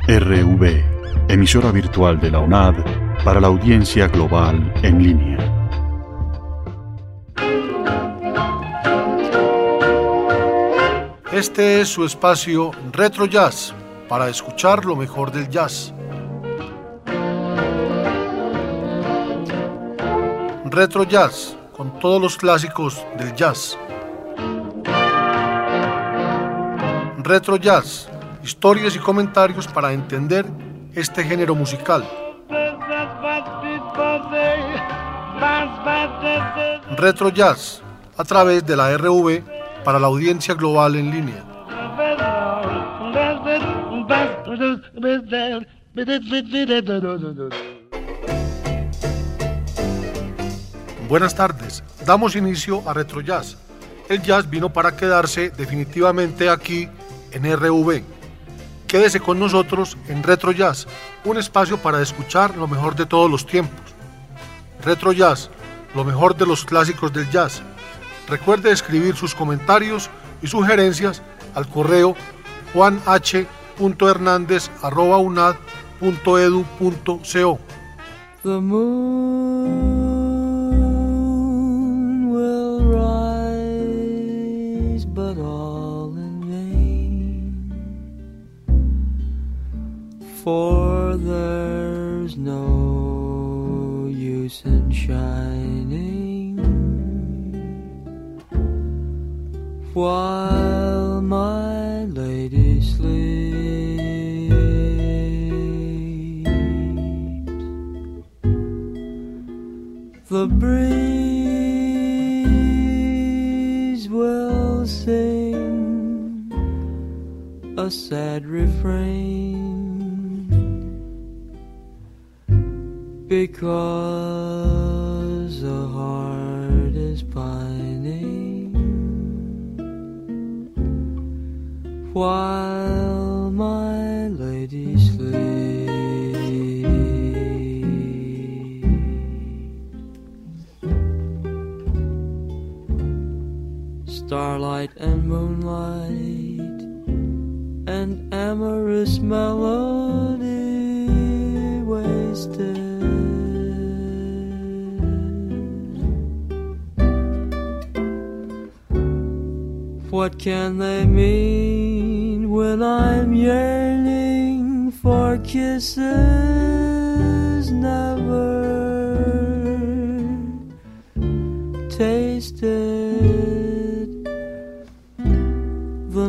RV, emisora virtual de la UNAD para la audiencia global en línea. Este es su espacio Retro Jazz, para escuchar lo mejor del jazz. Retro Jazz, con todos los clásicos del jazz. Retro Jazz, historias y comentarios para entender este género musical. Retro Jazz, a través de la RV para la audiencia global en línea. Buenas tardes, damos inicio a Retro Jazz. El jazz vino para quedarse definitivamente aquí en RV. Quédese con nosotros en Retro Jazz, un espacio para escuchar lo mejor de todos los tiempos. Retro Jazz, lo mejor de los clásicos del jazz. Recuerde escribir sus comentarios y sugerencias al correo juanh.hernandez@unad.edu.co. The moon will rise, but all in vain, for there's no use in shining while my lady sleeps. The breeze will sing a sad refrain, because the heart is pining while my lady sleeps. Starlight and moonlight and amorous melody wasted. What can they mean when I'm yearning for kisses never tasted? The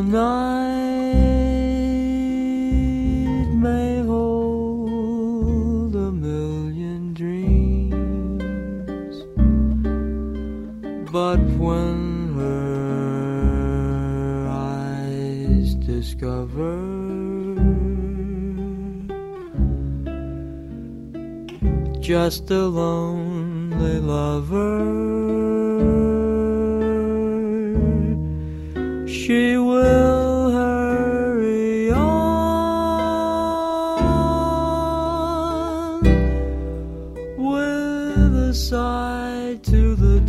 night may hold a million dreams, but when her eyes discover just a lonely lover, she will hurry on with a sigh to the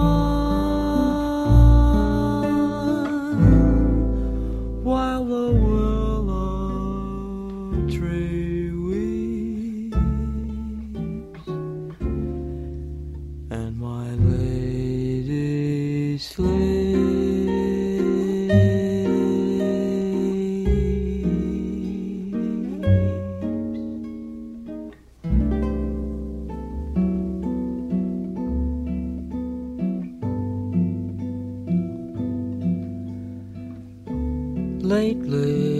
dawn, while the willow tree weeps and my lady sleeps. Lately,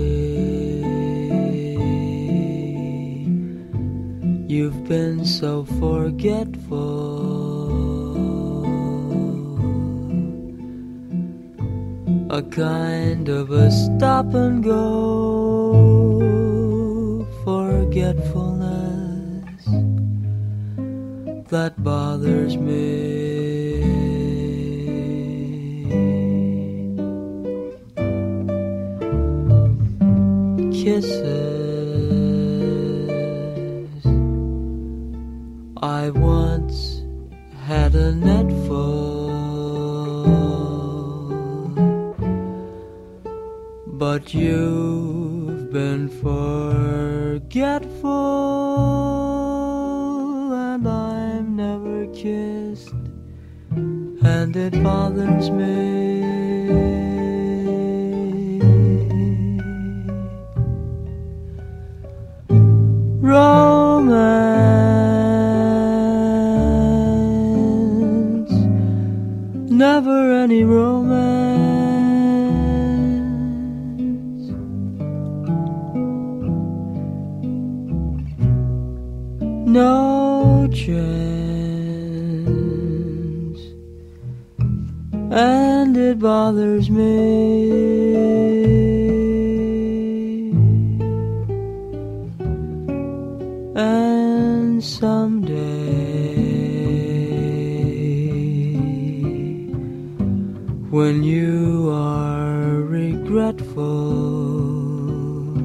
you've been so forgetful, a kind of a stop and go forgetfulness that bothers me. Kisses I once had a net full, but you've been forgetful, and I'm never kissed, and it bothers me. Romance, never any romance. No chance, and it bothers me. And someday, when you are regretful,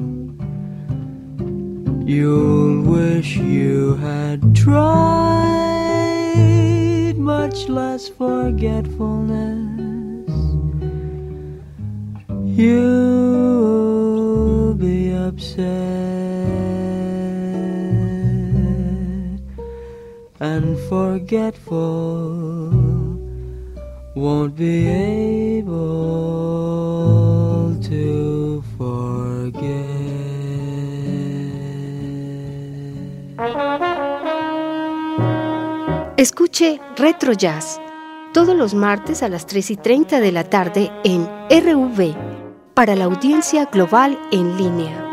you'll wish you had tried much less forgetfulness. You'll be upset and forgetful, won't be able to forget. Escuche Retro Jazz todos los martes a las 3:30 de la tarde en RV para la audiencia global en línea.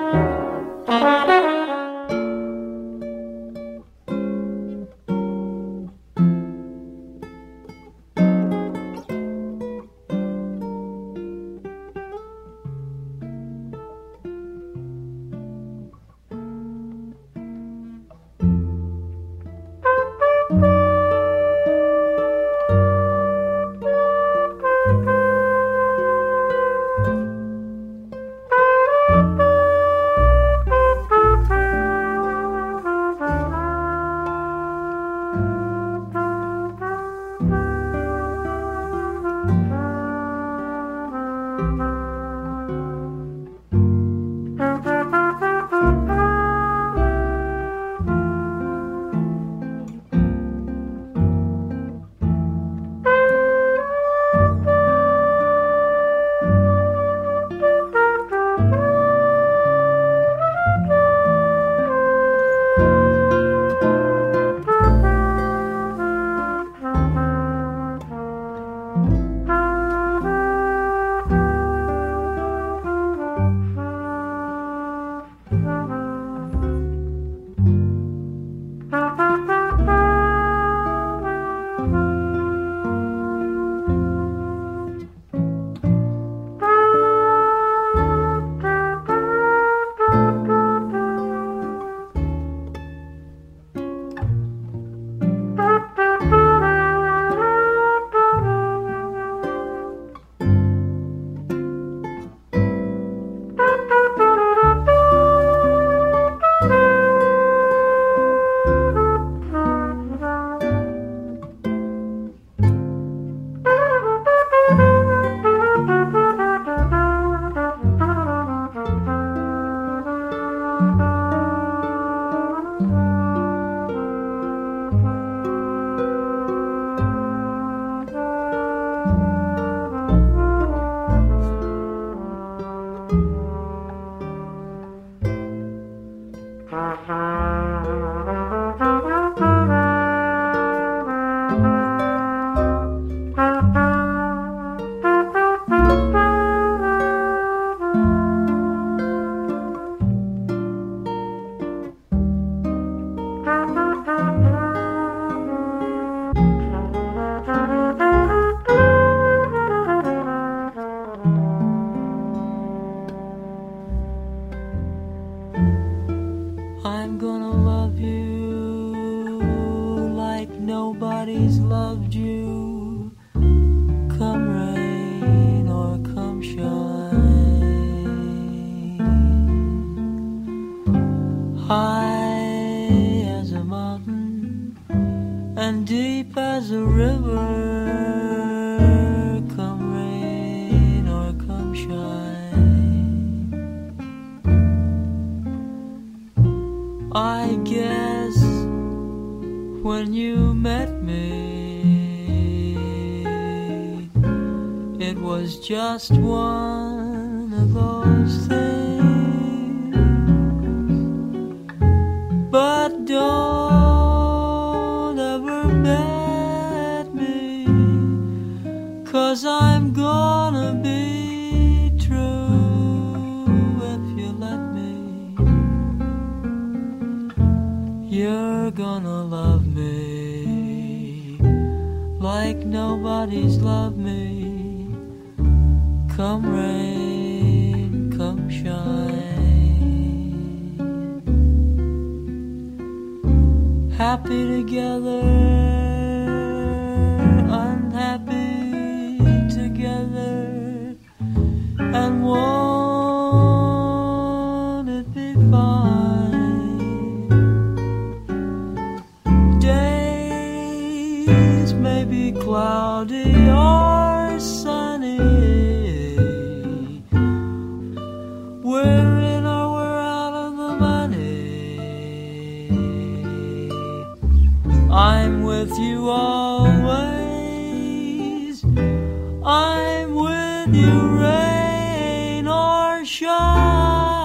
nobody's loved you, come rain or come shine. High as a mountain and deep as a river, come rain or come shine. when you met me. It was just one of those things. But don't ever bet me, 'cause I'm gonna be true if you let me. You're gonna love me like nobody's loved me. Come rain, come shine, happy together, unhappy together, and won't it be fine? Days may be cloudy or sunny, we're in or we're out of the money. I'm with you always, I'm with you rain or shine.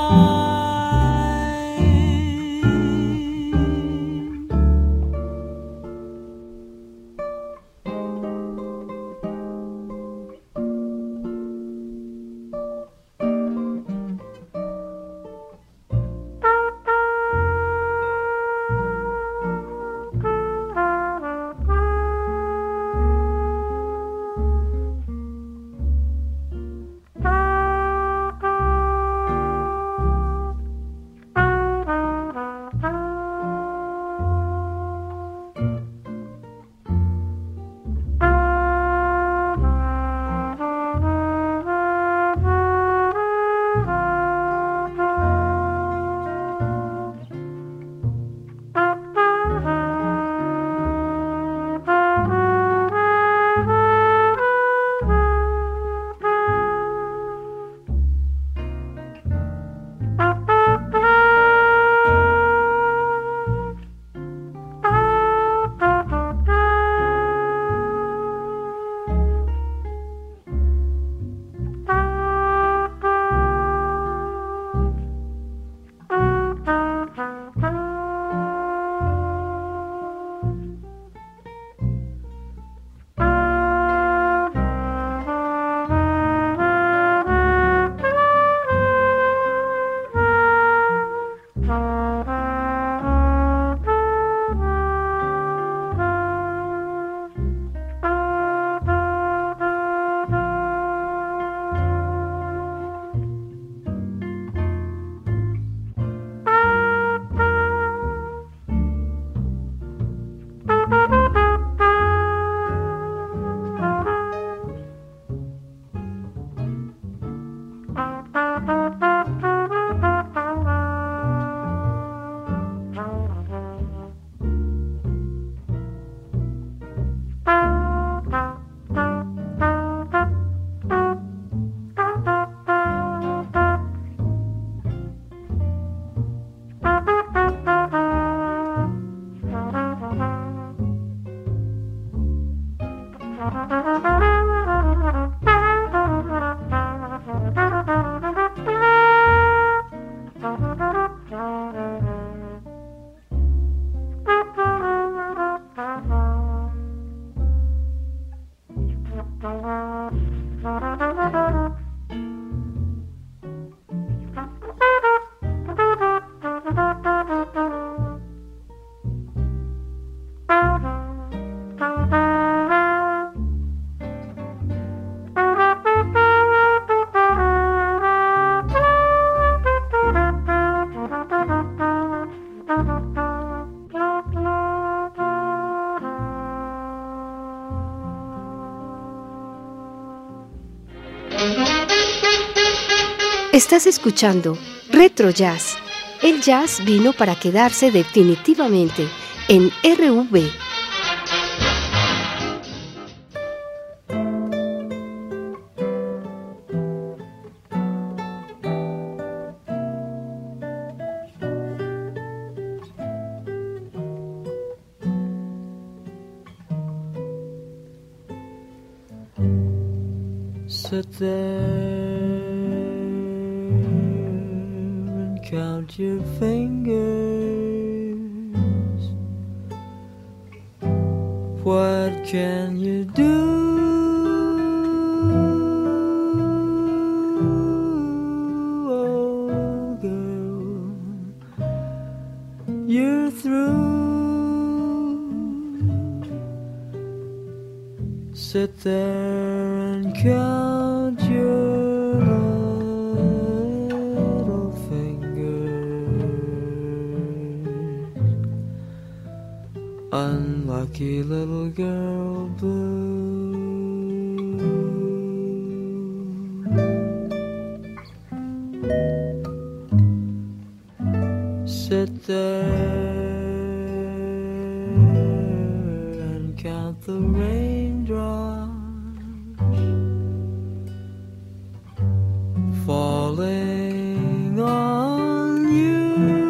Estás escuchando Retro Jazz. El jazz vino para quedarse definitivamente en RV. Sit there and count your fingers. What can you do? Oh, girl, you're through. Sit there and count your little fingers. Unlucky little girl blue. Sit there and count the raindrops falling on you.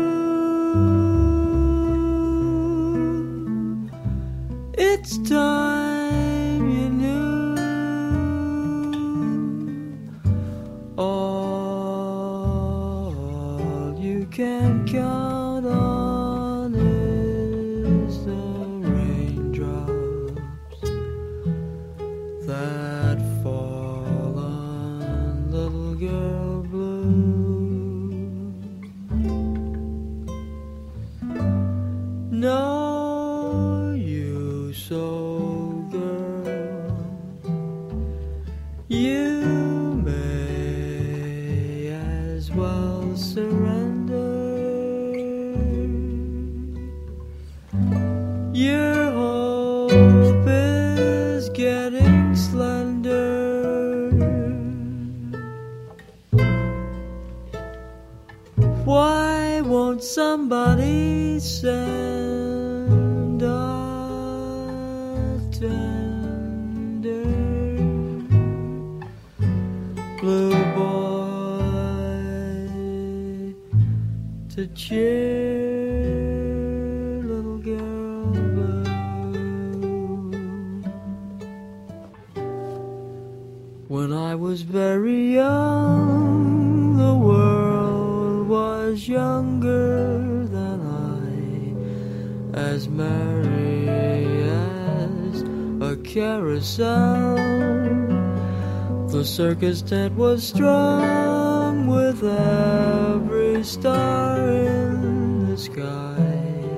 It's time you knew. All you can count on is the raindrops that fall on little girl blue. No, you so girl, you may as well surrender. Your hope is getting slender. Why won't somebody send a tender blue boy to cheer little girl blue? When I was very young, the world was younger than I, as merry as a carousel. The circus tent was strung with every star in the sky.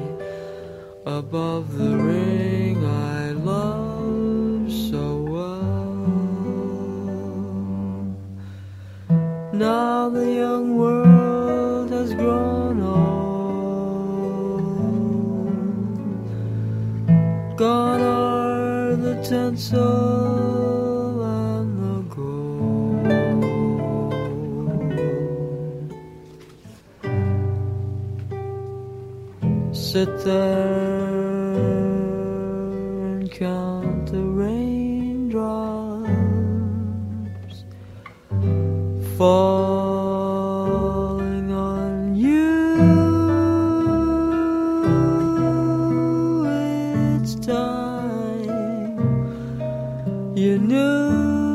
Above the ring I loved so well. Now the young world has grown old. Gone are the tinsel and the gold. Sit there and count the raindrops falling on you. It's time you knew.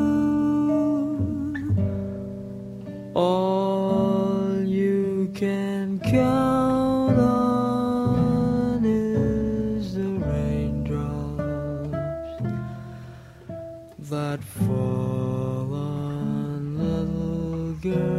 All you can count on is the raindrops that fall on little girl.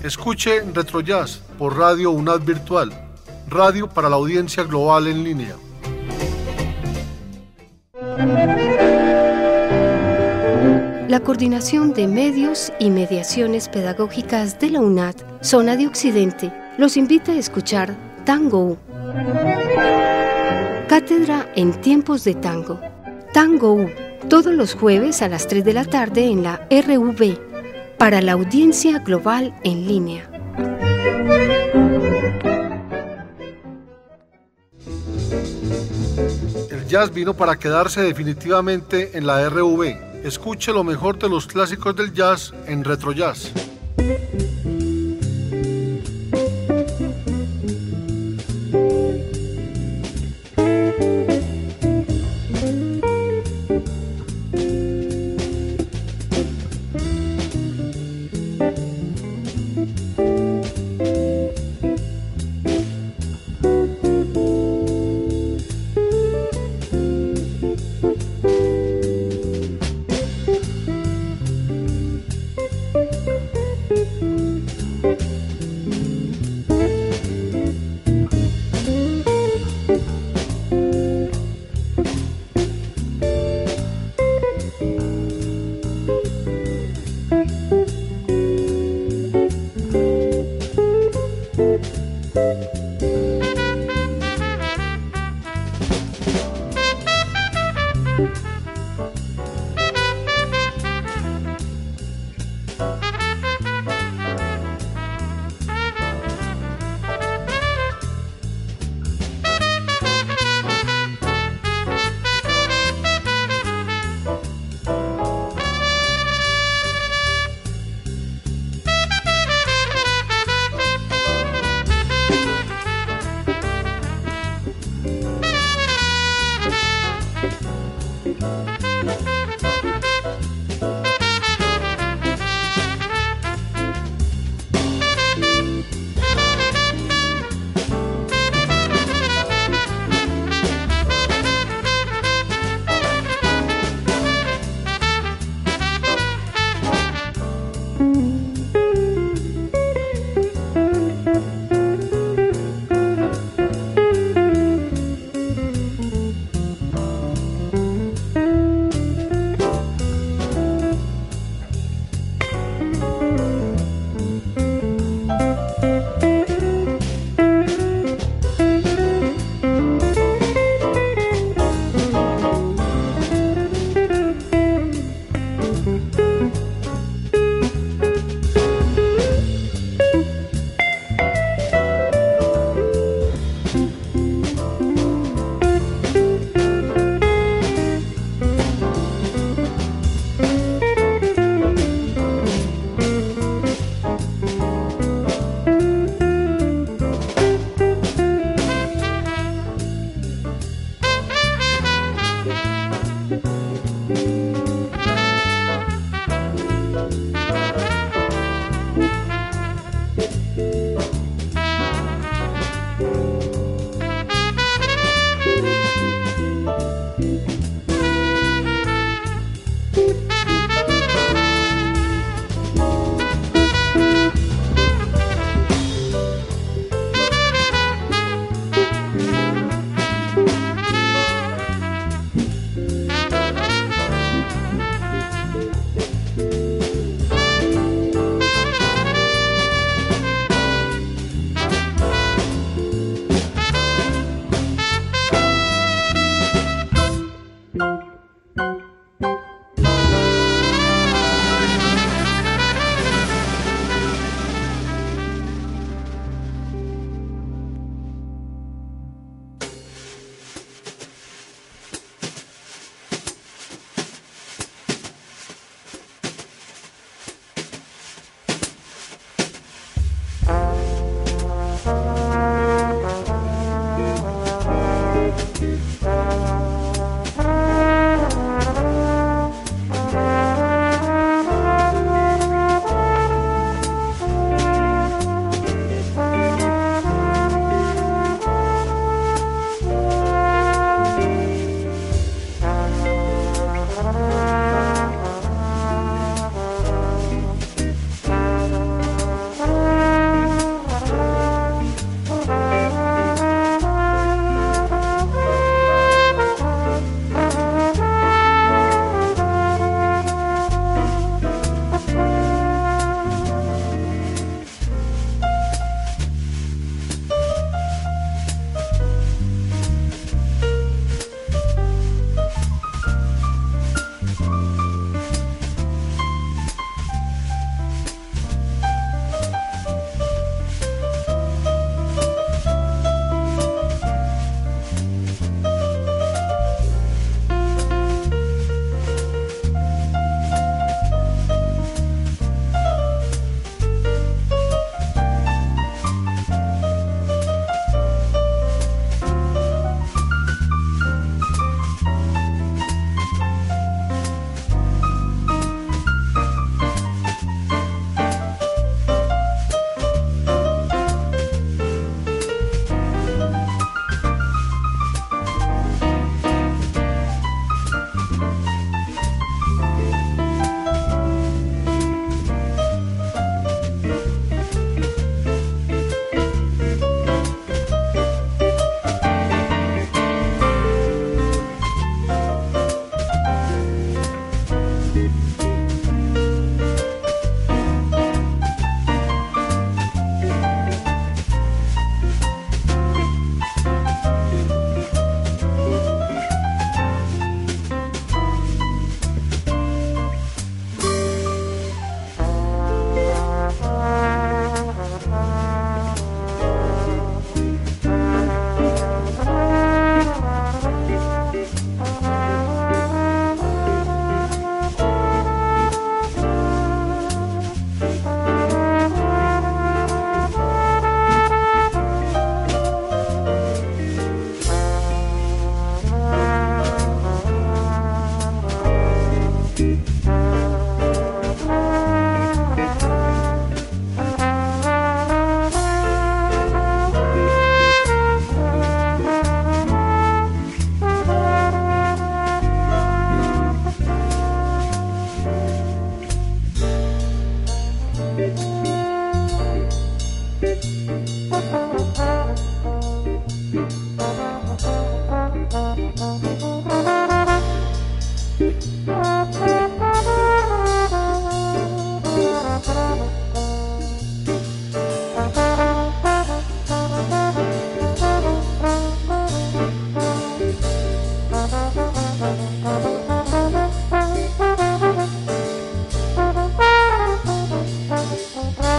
Escuche RetroJazz por Radio UNAD Virtual, radio para la audiencia global en línea. La Coordinación de Medios y Mediaciones Pedagógicas de la UNAD, Zona de Occidente, los invita a escuchar Tango U. Cátedra en tiempos de tango. Tango U, todos los jueves a las 3 de la tarde en la RUV, para la audiencia global en línea. El jazz vino para quedarse definitivamente en la RUV. Escuche lo mejor de los clásicos del jazz en RetroJazz.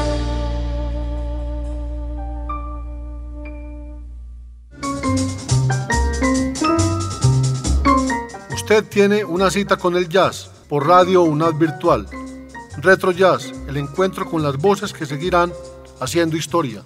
Usted tiene una cita con el jazz por Radio UNAD Virtual. Retro Jazz, el encuentro con las voces que seguirán haciendo historia.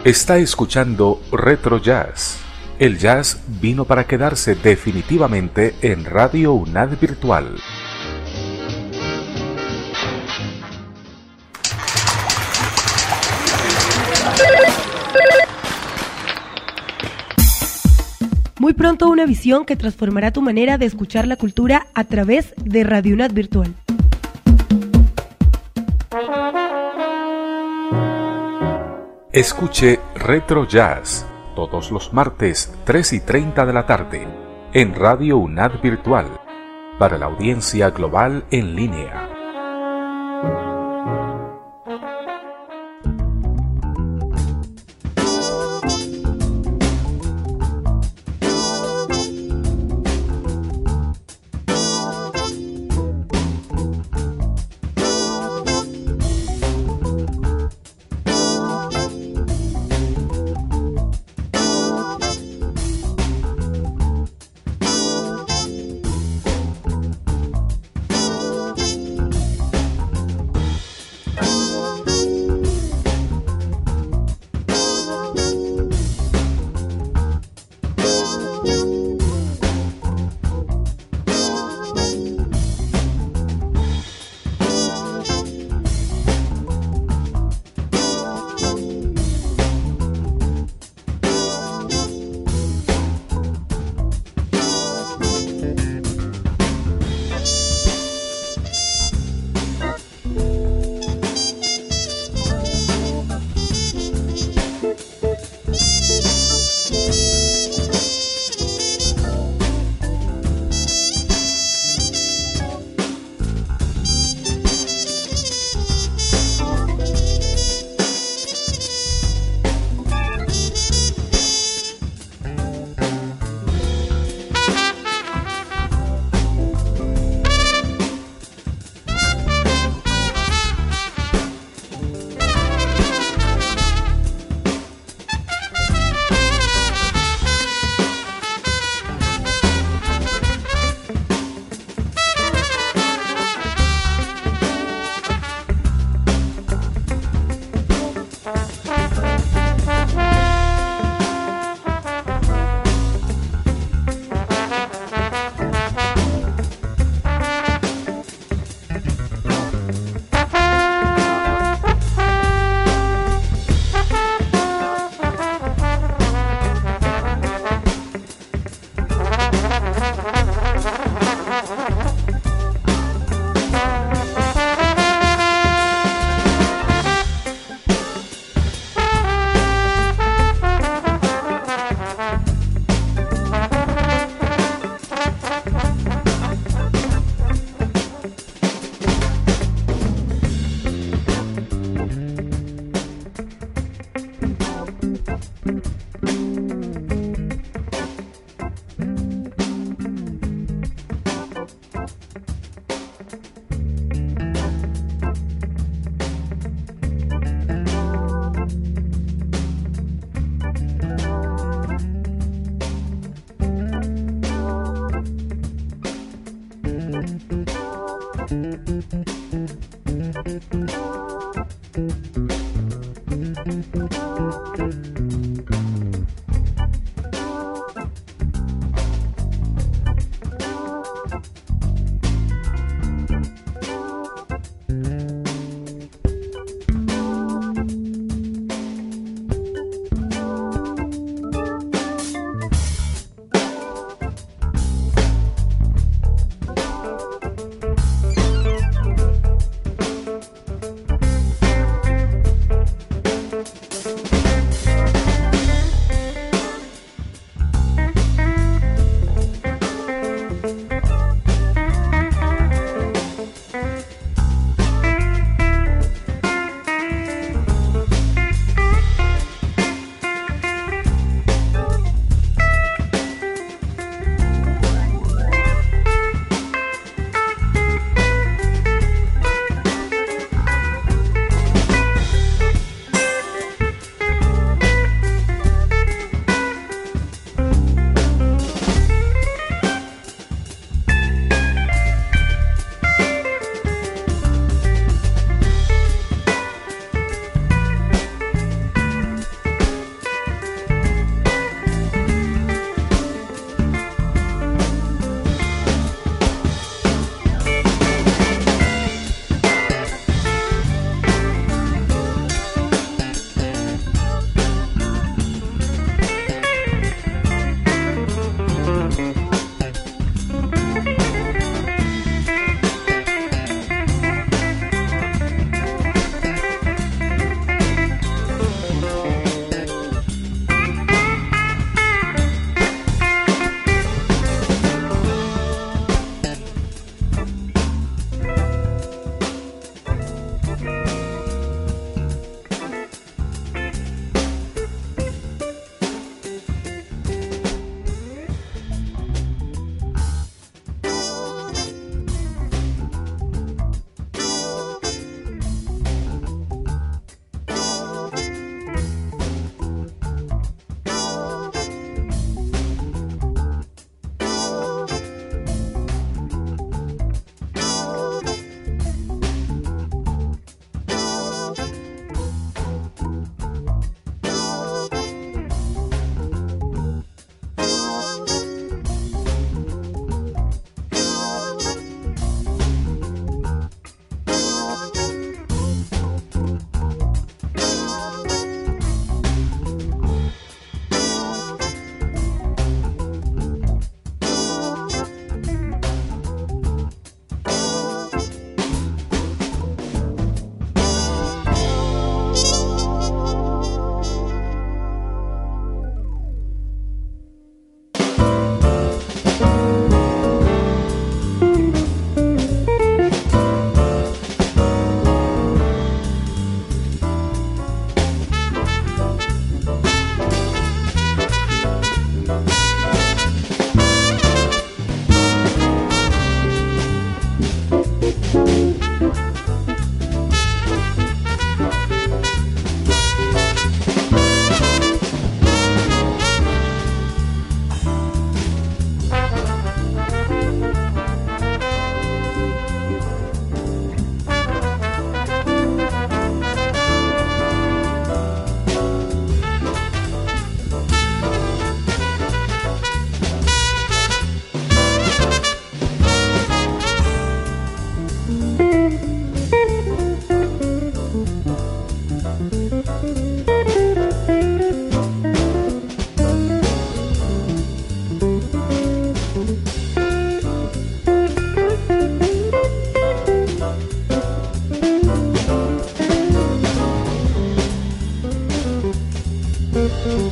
Está escuchando Retro Jazz. El jazz vino para quedarse definitivamente en Radio UNAD Virtual. Muy pronto una visión que transformará tu manera de escuchar la cultura a través de Radio UNAD Virtual. Escuche Retro Jazz todos los martes 3:30 de la tarde en Radio UNAD Virtual para la audiencia global en línea.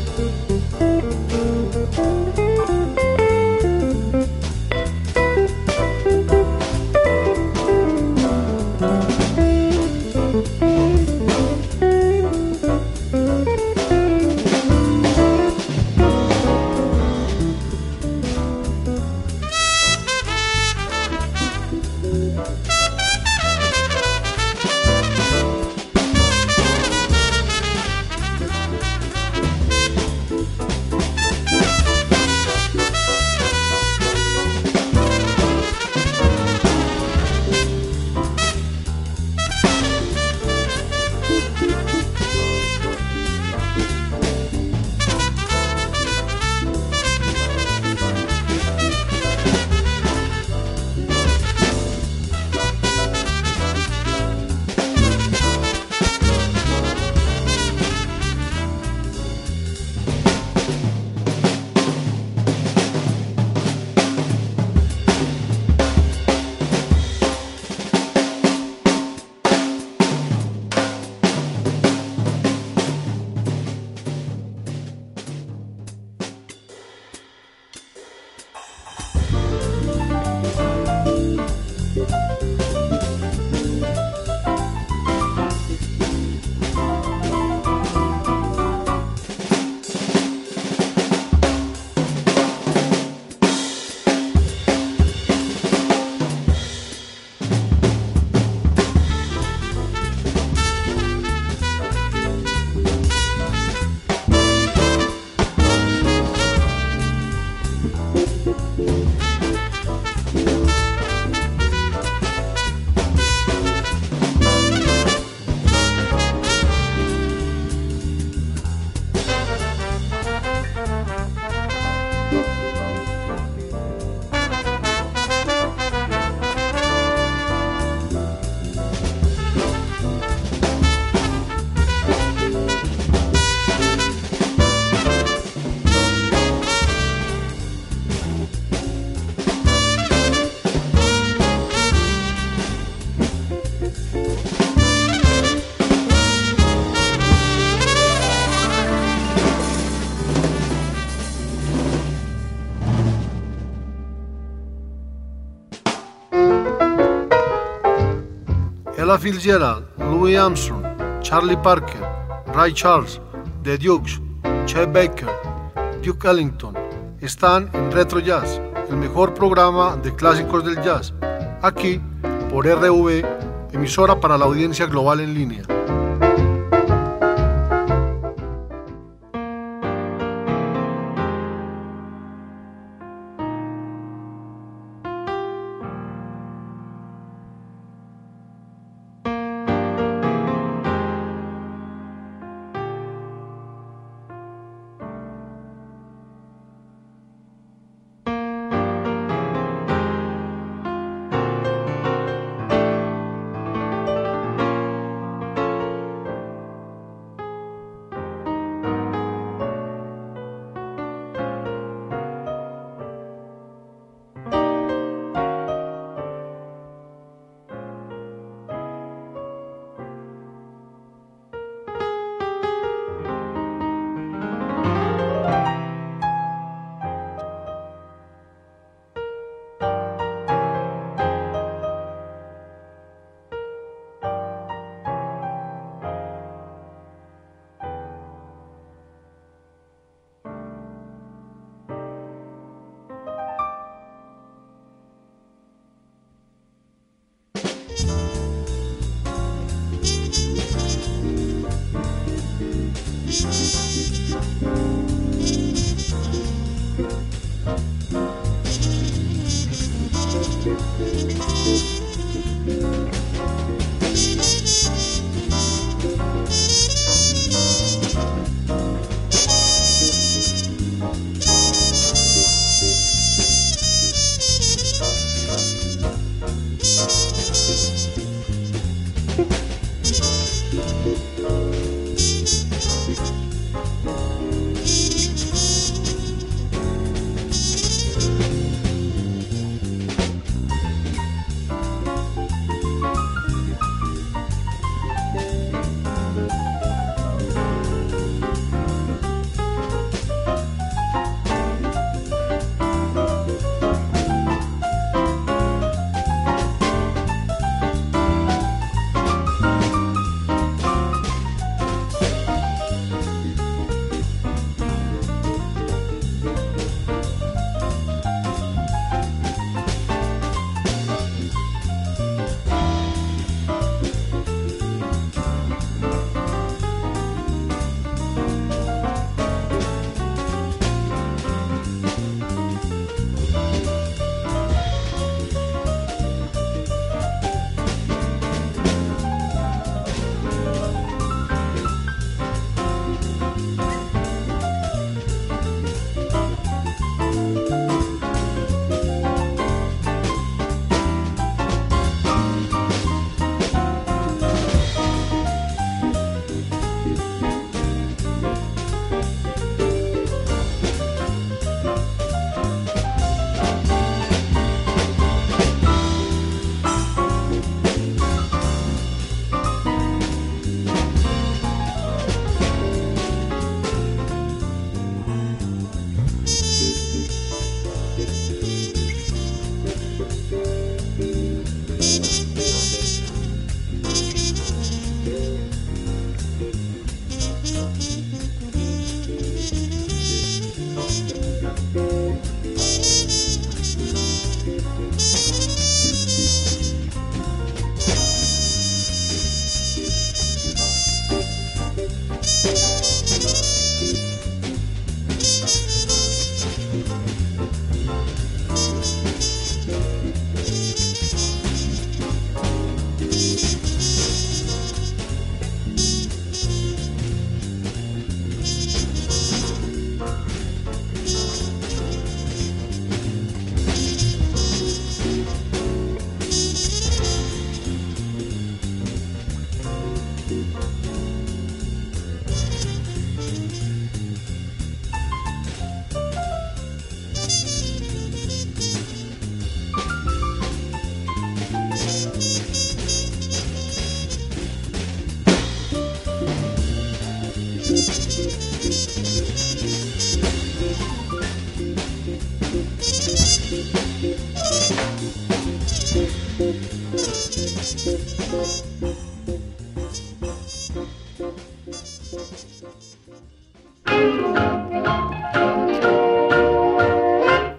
Ella Fitzgerald, Louis Armstrong, Charlie Parker, Ray Charles, The Dukes, Chet Baker, Duke Ellington están en Retro Jazz, el mejor programa de clásicos del jazz, aquí por RV, emisora para la audiencia global en línea.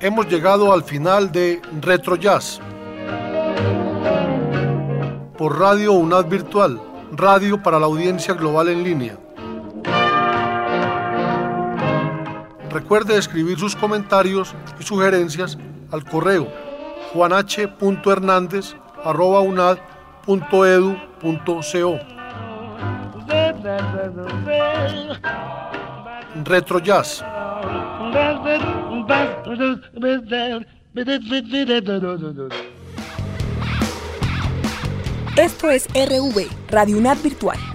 hemos llegado al final de Retro Jazz por Radio UNAD Virtual, radio para la audiencia global en línea. Recuerde escribir sus comentarios y sugerencias al correo juanh.hernandez@unad.edu.co. Retro Jazz. Esto es RV, Radio UNAD Virtual.